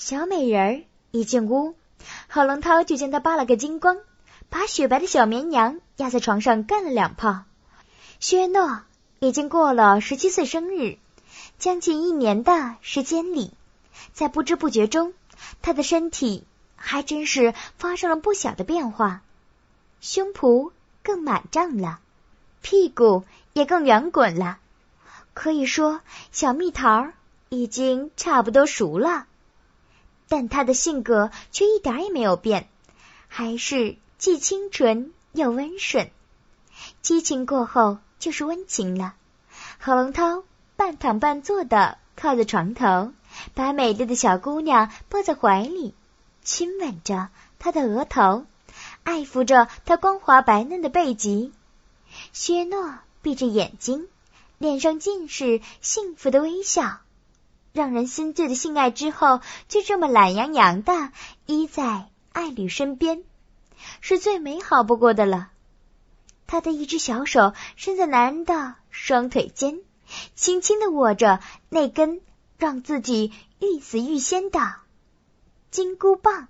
小美人儿一进屋，郝龙涛就将她扒了个精光，把雪白的小绵羊压在床上干了2炮。薛诺已经过了17岁生日，将近1年的时间里，在不知不觉中，他的身体还真是发生了不小的变化，胸脯更满胀了，屁股也更圆滚了，可以说小蜜桃已经差不多熟了。但他的性格却一点也没有变，还是既清纯又温顺。激情过后就是温情了。郝龙涛半躺半坐的靠在床头，把美丽的小姑娘抱在怀里，亲吻着她的额头，爱抚着她光滑白嫩的背脊。薛诺闭着眼睛，脸上尽是幸福的微笑，让人心醉的性爱之后，就这么懒洋洋的依在爱侣身边，是最美好不过的了。他的一只小手伸在男人的双腿间，轻轻地握着那根让自己欲死欲仙的金箍棒。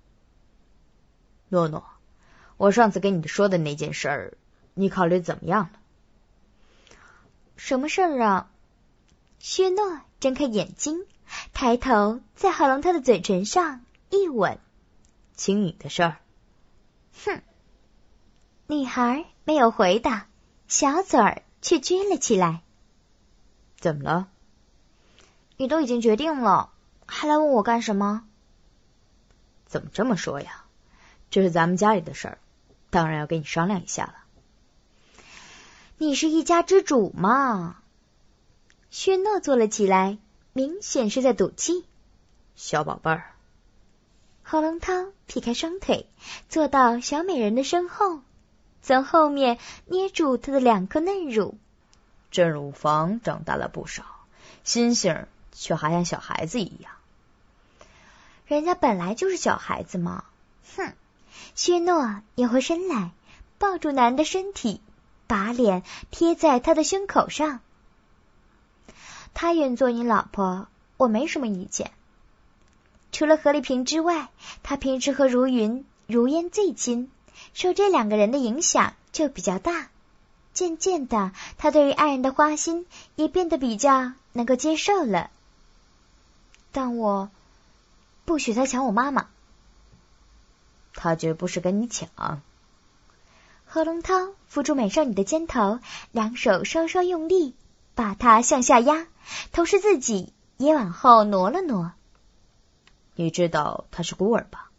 诺诺，我上次跟你说的那件事儿，你考虑怎么样了？ 什么事儿啊？薛诺睁开眼睛，抬头在郝龙涛的嘴唇上一吻。 亲你的事儿。 哼！女孩没有回答，小嘴儿却撅了起来。 怎么了？ 你都已经决定了，还来问我干什么？ 怎么这么说呀？这是咱们家里的事儿，当然要跟你商量一下了。 你是一家之主嘛。薛诺坐了起来，明显是在赌气。 小宝贝儿。 郝龙涛劈开双腿，坐到小美人的身后，从后面捏住她的2颗嫩乳。 这乳房长大了不少，心性却还像小孩子一样。 人家本来就是小孩子嘛。哼！薛诺扭回身来，抱住男人的身体，把脸贴在他的胸口上。他愿做你老婆，我没什么意见。除了何丽萍之外，他平时和如云、如烟最亲，受这2个人的影响就比较大。渐渐的，他对于爱人的花心也变得比较能够接受了。但我不许他抢我妈妈。 他绝不是跟你抢。 何龙涛扶住美少女的肩头，2手稍稍用力，把她向下压，同时自己也往后挪了挪。 你知道她是孤儿吧？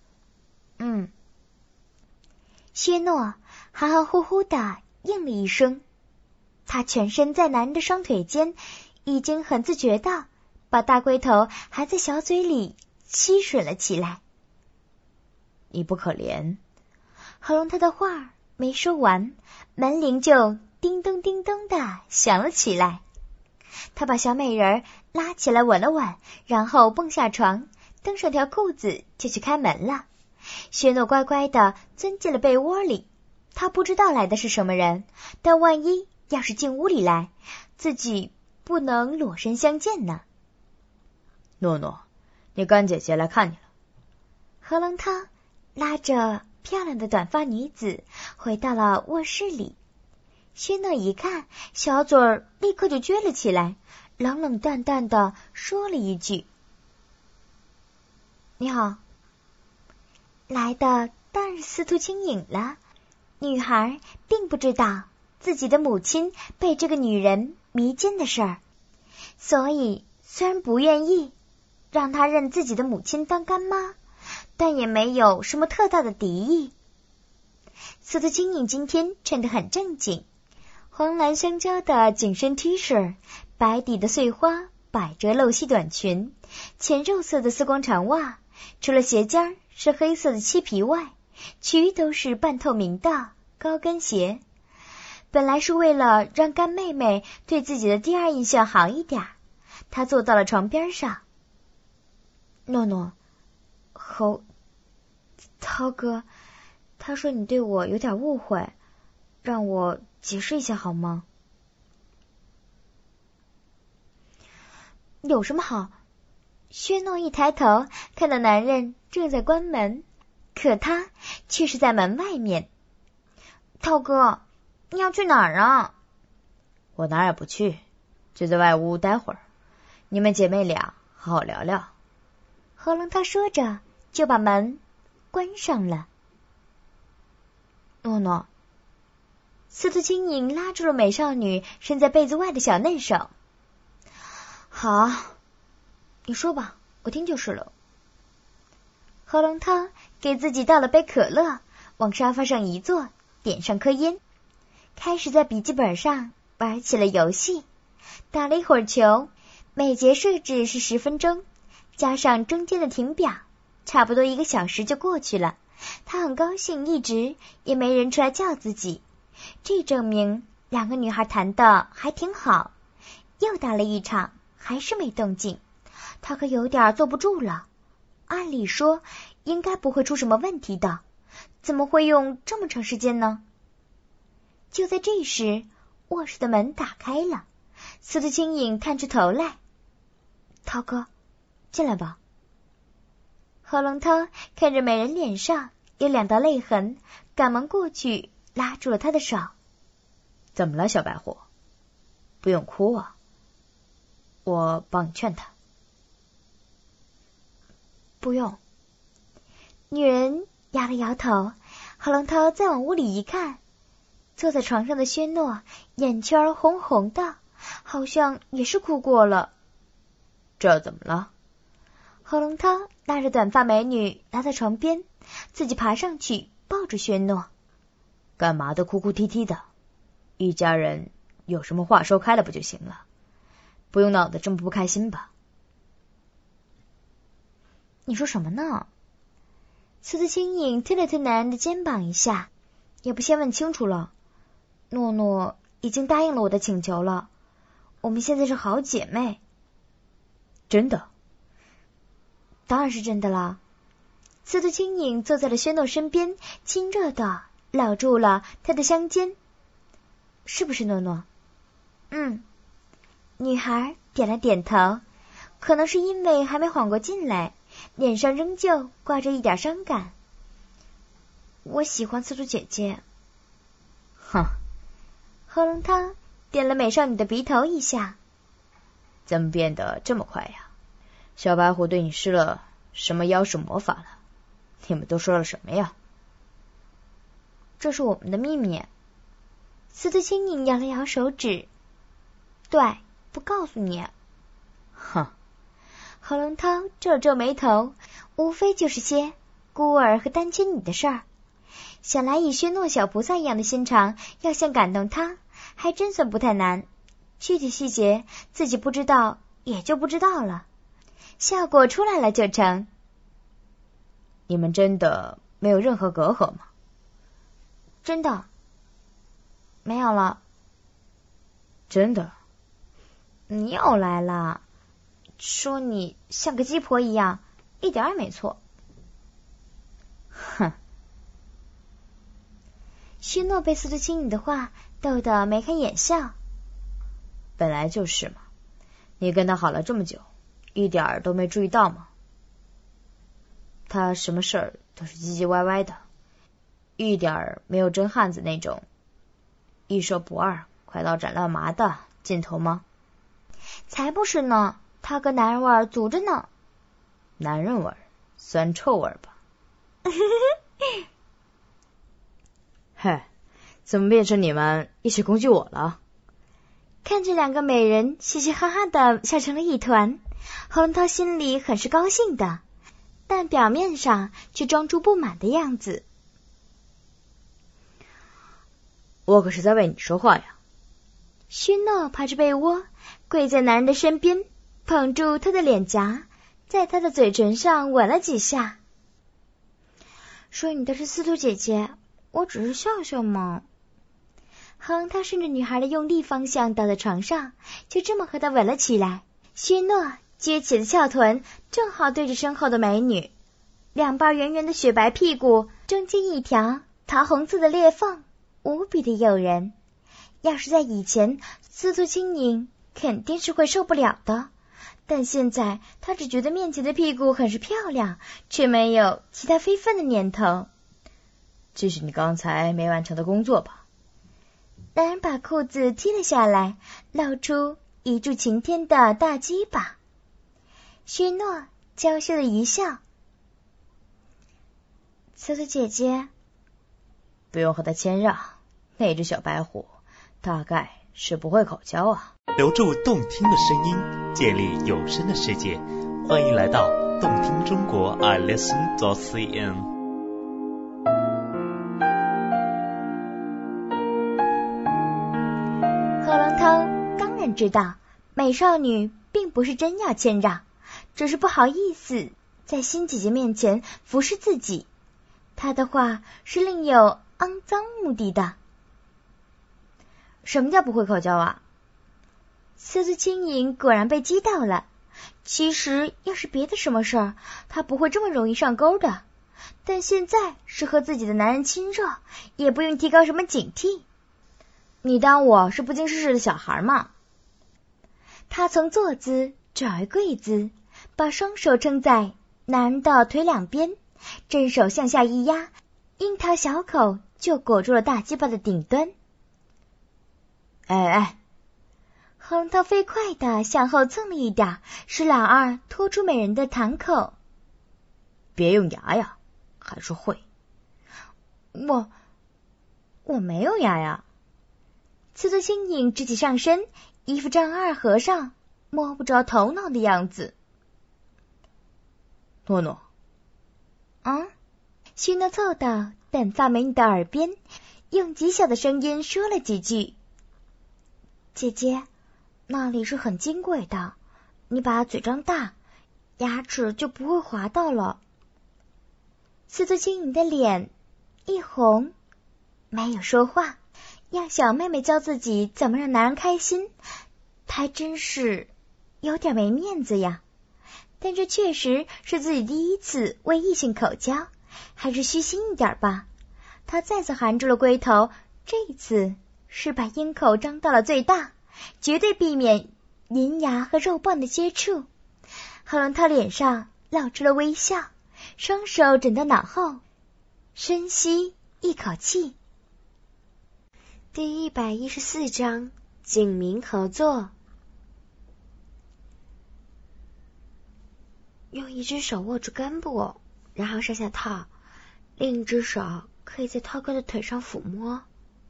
薛诺含含糊糊的应了一声。他全身在男人的双腿间，已经很自觉的把大龟头还在小嘴里吸吮了起来。 你不可怜。 郝龙涛的话没说完，门铃就叮咚叮咚的响了起来。他把小美人拉起来吻了吻，然后蹦下床，蹬上条裤子就去开门了。薛诺乖乖的钻进了被窝里，他不知道来的是什么人，但万一要是进屋里来，自己不能裸身相见呢。 诺诺，你干姐姐来看你了。 何龙涛拉着漂亮的短发女子回到了卧室里。薛诺一看，小嘴儿立刻就撅了起来，冷冷淡淡的说了一句：你好。来的当然是司徒青颖了。女孩并不知道自己的母亲被这个女人迷奸的事儿，所以虽然不愿意让她认自己的母亲当干妈，但也没有什么特大的敌意。司徒青颖今天穿得很正经，黄蓝相交的紧身 T 恤，白底的碎花百褶露膝短裙，浅肉色的丝光长袜，除了鞋尖是黑色的漆皮外，其余都是半透明的高跟鞋。本来是为了让干妹妹对自己的第二印象好一点，她坐到了床边上。诺诺，涛哥，他说你对我有点误会，让我解释一下好吗？有什么好？ 薛诺一抬头，看到男人正在关门，可他却是在门外面。涛哥，你要去哪儿啊？ 我哪儿也不去，就在外屋待会儿。你们姐妹俩好好聊聊。 何龙涛说着，就把门关上了。 诺诺， 司徒青影拉住了美少女伸在被子外的小嫩手。好，你说吧，我听就是了。何龙涛给自己倒了杯可乐，往沙发上一坐，点上颗烟，开始在笔记本上玩起了游戏。打了一会儿球，每节设置是10分钟，加上中间的停表，差不多1个小时就过去了。他很高兴，一直也没人出来叫自己，这证明2个女孩谈的还挺好。又打了一场，还是没动静，他可有点坐不住了。按理说应该不会出什么问题的，怎么会用这么长时间呢？就在这时，卧室的门打开了，司徒青影探出头来。涛哥，进来吧。何龙涛看着美人脸上有2道泪痕，赶忙过去拉住了她的手。 怎么了，小白虎？不用哭啊，我帮你劝他。 不用。女人摇了摇头。何龙涛再往屋里一看，坐在床上的薛诺眼圈红红的，好像也是哭过了。 这怎么了？ 何龙涛拉着短发美女来到床边，自己爬上去抱着薛诺。 干嘛都哭哭啼啼的，一家人有什么话说开了不就行了，不用闹得这么不开心吧。 你说什么呢？司徒青影推了推男人的肩膀一下，也不先问清楚了。诺诺已经答应了我的请求了，我们现在是好姐妹。 真的？ 当然是真的啦。司徒青影坐在了薛诺身边，亲热的搂住了他的香肩。是不是诺诺？女孩点了点头，可能是因为还没缓过劲来，脸上仍旧挂着一点伤感。我喜欢司徒姐姐。 哼。 何龙涛点了美少女的鼻头一下。 怎么变得这么快呀？小白虎对你施了什么妖术魔法了？你们都说了什么呀？ 这是我们的秘密。司徒青影摇了摇手指。对，不告诉你。 哼。 何龙涛皱了皱眉头，无非就是些孤儿和单亲女的事儿。想来以薛诺小菩萨一样的心肠，要想感动他，还真算不太难。具体细节自己不知道，也就不知道了。效果出来了就成。 你们真的没有任何隔阂吗？ 真的没有了。 真的？ 你又来了，说你像个鸡婆一样，一点也没错。 哼。 薛诺被司徒青影的话逗得眉开眼笑。 本来就是嘛，你跟他好了这么久，一点儿都没注意到吗？他什么事儿都是唧唧歪歪的，一点儿没有真汉子那种一说不二、快刀斩乱麻的劲头吗？ 才不是呢，他个男人味儿足着呢。 男人味儿，酸臭味儿吧。嘿，怎么变成你们一起攻击我了？ 看着2个美人嘻嘻哈哈的笑成了一团，何龙涛心里很是高兴的，但表面上却装出不满的样子。 我可是在为你说话呀。 薛诺爬着被窝，跪在男人的身边，捧住他的脸颊，在他的嘴唇上吻了几下。说你的是司徒姐姐，我只是笑笑嘛。何龙涛顺着女孩的用力方向倒在床上，就这么和她吻了起来。薛诺撅起的翘臀正好对着身后的美女，2瓣圆圆的雪白屁股中间一条桃红色的裂缝，无比的诱人。要是在以前，司徒青影肯定是会受不了的， 但现在他只觉得面前的屁股很是漂亮，却没有其他非分的念头。 继续你刚才没完成的工作吧。 男人把裤子踢了下来，露出一柱擎天的大鸡巴。薛诺娇羞的一笑。苏苏姐姐， 不用和他谦让，那只小白虎大概是不会口交啊。 留住动听的声音，建立有声的世界，欢迎来到动听中国 iListen.cn。 何龙涛当然知道，美少女并不是真要谦让，只是不好意思在新姐姐面前服侍自己。她的话是另有肮脏目的的。 什么叫不会口交啊？ 苏苏轻盈果然被激到了。其实要是别的什么事儿，她不会这么容易上钩的。但现在是和自己的男人亲热，也不用提高什么警惕。 你当我是不经世事的小孩吗？ 他从坐姿转为跪姿，把双手撑在男人的腿两边，正手向下一压，樱桃小口就裹住了大鸡巴的顶端。 何龙涛飞快地向后蹭了一点，使老二拖出美人的堂口。 别用牙呀，还是会。 我没有牙呀。苏苏轻盈直起上身，一副丈二和尚摸不着头脑的样子。 诺诺， 徐诺凑到短发美女的耳边，用极小的声音说了几句。姐姐，那里是很金贵的，你把嘴张大，牙齿就不会滑到了。苏苏轻盈的脸一红，没有说话。要小妹妹教自己怎么让男人开心，还真是有点没面子呀。但这确实是自己第一次为异性口交，还是虚心一点吧。他再次含住了龟头，这一次是把鹰口张到了最大，绝对避免银牙和肉棒的接触。何龙涛脸上露出了微笑，双手枕到脑后，深吸一口气。第114章，警民合作。用一只手握住根部，然后上下套，另一只手可以在涛哥的腿上抚摸。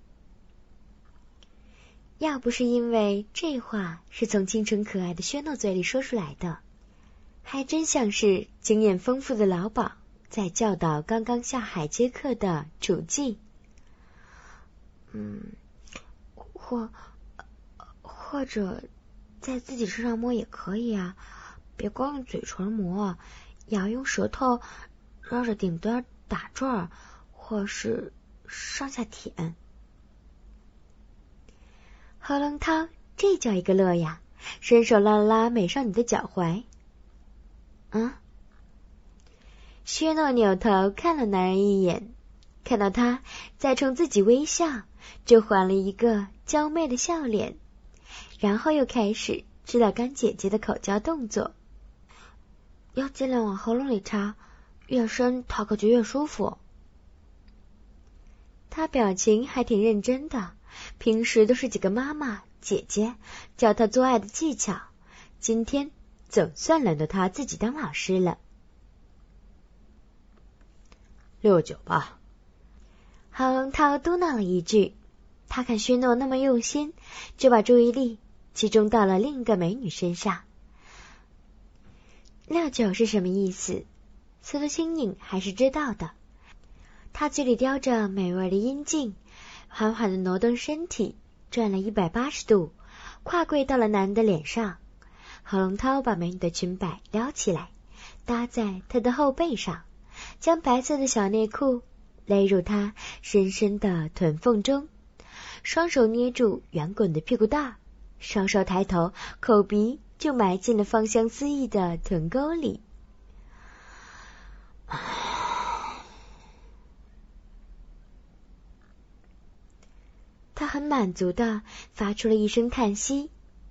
要不是因为这话是从清纯可爱的薛诺嘴里说出来的，还真像是经验丰富的老鸨在教导刚刚下海接客的主妓。或者在自己身上摸也可以啊，别光用嘴唇摸，也要用舌头绕着顶端打转，或是上下舔。何龙涛这叫一个乐呀，伸手拉了拉美少女的脚踝。薛诺扭头看了男人一眼，看到他在冲自己微笑，就还了一个娇媚的笑脸，然后又开始指导干姐姐的口交动作。要尽量往喉咙里插，越深讨口就越舒服。他表情还挺认真的，平时都是几个妈妈姐姐教他做爱的技巧，今天总算轮到他自己当老师了。 69吧。 何龙涛嘟囔了一句，他看薛诺那么用心，就把注意力集中到了另一个美女身上。69是什么意思？苏苏轻盈还是知道的。他嘴里叼着美味的阴茎，缓缓地挪动身体，转了180度，跨跪到了男人的脸上。何龙涛把美女的裙摆撩起来，搭在她的后背上，将白色的小内裤勒入她深深的臀缝中，双手捏住圆滚的屁股蛋，稍稍抬头，口鼻就埋进了芳香四溢的臀沟里。他很满足地发出了一声叹息。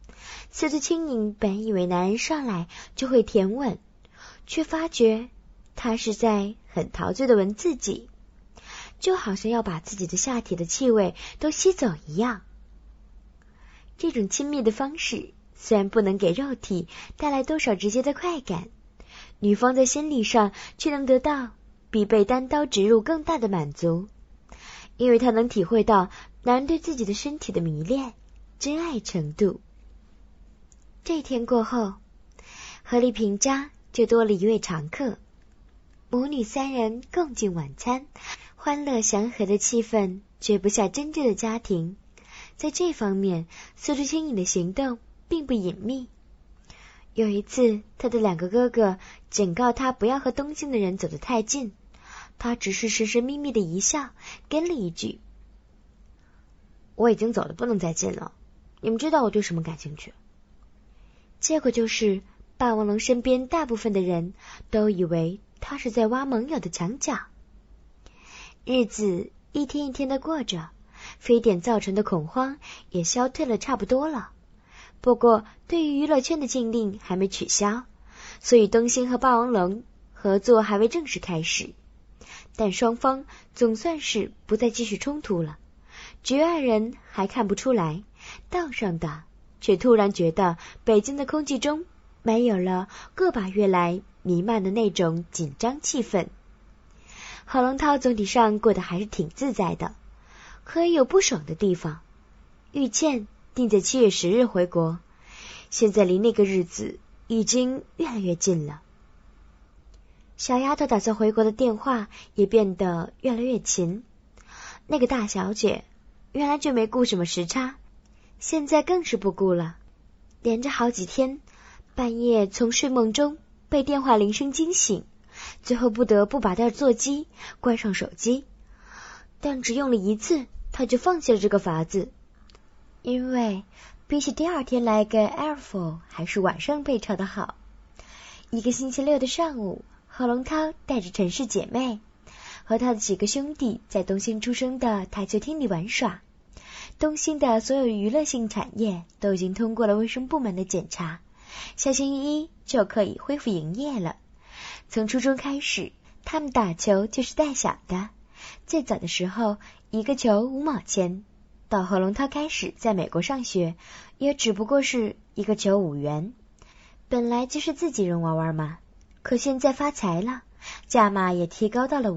司徒青柠本以为男人上来就会舔吻，却发觉他是在很陶醉的闻自己，就好像要把自己的下体的气味都吸走一样。这种亲密的方式虽然不能给肉体带来多少直接的快感，女方在心理上却能得到比被单刀直入更大的满足，因为她能体会到男人对自己的身体的迷恋、真爱程度。这天过后，何丽萍家就多了一位常客，母女三人共进晚餐，欢乐祥和的气氛绝不下真正的家庭。在这方面，司徒青柠的行动并不隐秘。有一次，他的2个哥哥警告他不要和东京的人走得太近，他只是神神秘秘的一笑，跟了一句：我已经走得不能再近了，你们知道我对什么感兴趣。结果就是霸王龙身边大部分的人都以为他是在挖盟友的墙角。日子一天一天的过着，非典造成的恐慌也消退了差不多了。不过对于娱乐圈的禁令还没取消，所以东星和霸王龙合作还未正式开始，但双方总算是不再继续冲突了。局外人还看不出来，道上的却突然觉得北京的空气中没有了个把月来弥漫的那种紧张气氛。郝龙涛总体上过得还是挺自在的，可也有不爽的地方。玉倩定在7月10日回国，现在离那个日子已经越来越近了。小丫头打算回国的电话也变得越来越勤。那个大小姐原来就没顾什么时差，现在更是不顾了，连着好几天，半夜从睡梦中被电话铃声惊醒，最后不得不拔掉座机，关上手机。但只用了1次，她就放弃了这个法子，因为比起第2天来个 Airful 还是晚上被吵得好。一个星期六的上午，郝龙涛带着陈氏姐妹和他的几个兄弟在东兴出生的台球厅里玩耍。东兴的所有娱乐性产业都已经通过了卫生部门的检查，下星期一就可以恢复营业了。从初中开始，他们打球就是带小的，最早的时候1个球5毛钱，到郝龙涛开始在美国上学，也只不过是1个球5元。本来就是自己人玩玩嘛，可现在发财了，价码也提高到了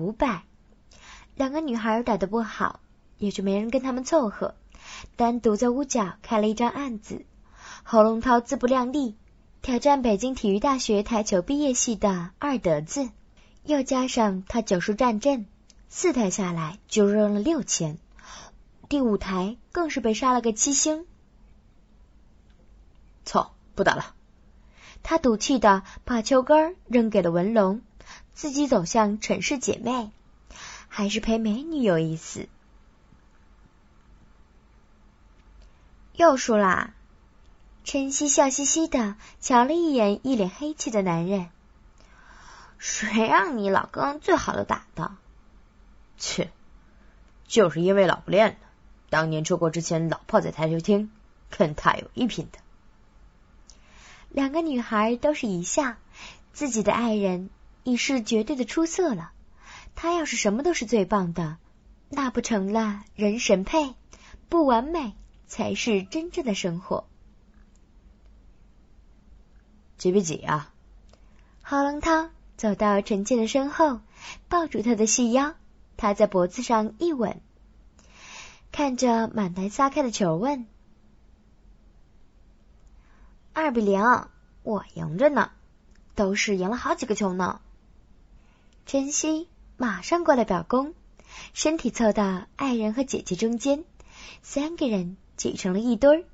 500。2个女孩打得不好，也就没人跟他们凑合，单独在屋角开了一张案子。郝龙涛自不量力，挑战北京体育大学台球毕业系的二德子，又加上他9术战阵，4台下来就扔了6000，第5台更是被杀了个7星。 操，不打了。 他赌气的把球杆扔给了文龙，自己走向陈氏姐妹，还是陪美女有意思。又输啦。陈曦笑嘻嘻的瞧了一眼一脸黑气的男人，谁让你老跟最好的打的？ 切，就是因为老不练了，当年出国之前老泡在台球厅，跟他有一拼的。 2个女孩都是一笑，自己的爱人已是绝对的出色了，他要是什么都是最棒的，那不成了人神配？不完美才是真正的生活。 几比几啊？ 郝龙涛走到陈倩的身后，抱住她的细腰，他在脖子上一吻，看着满台撒开的球问：2比0，我赢着呢，都是赢了好几个球呢。陈曦马上过来表功，身体凑到爱人和姐姐中间，3个人挤成了一堆儿。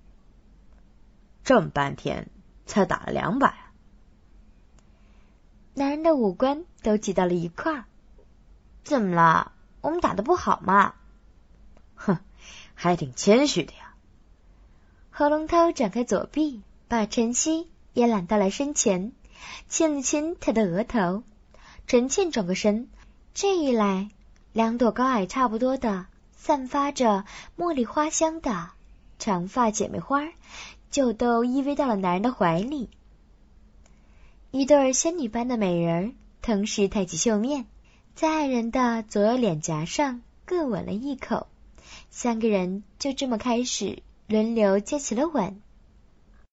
这么半天才打了200啊！ 男人的五官都挤到了一块儿。怎么了？我们打得不好嘛？ 哼，还挺谦虚的呀。 郝龙涛展开左臂，把陈曦也揽到了身前，亲了亲她的额头。陈倩转过身，这一来，2朵高矮差不多的散发着茉莉花香的长发姐妹花就都依偎到了男人的怀里。一对仙女般的美人同时抬起袖面，在爱人的左右脸颊上各吻了一口，三个人就这么开始轮流接起了吻。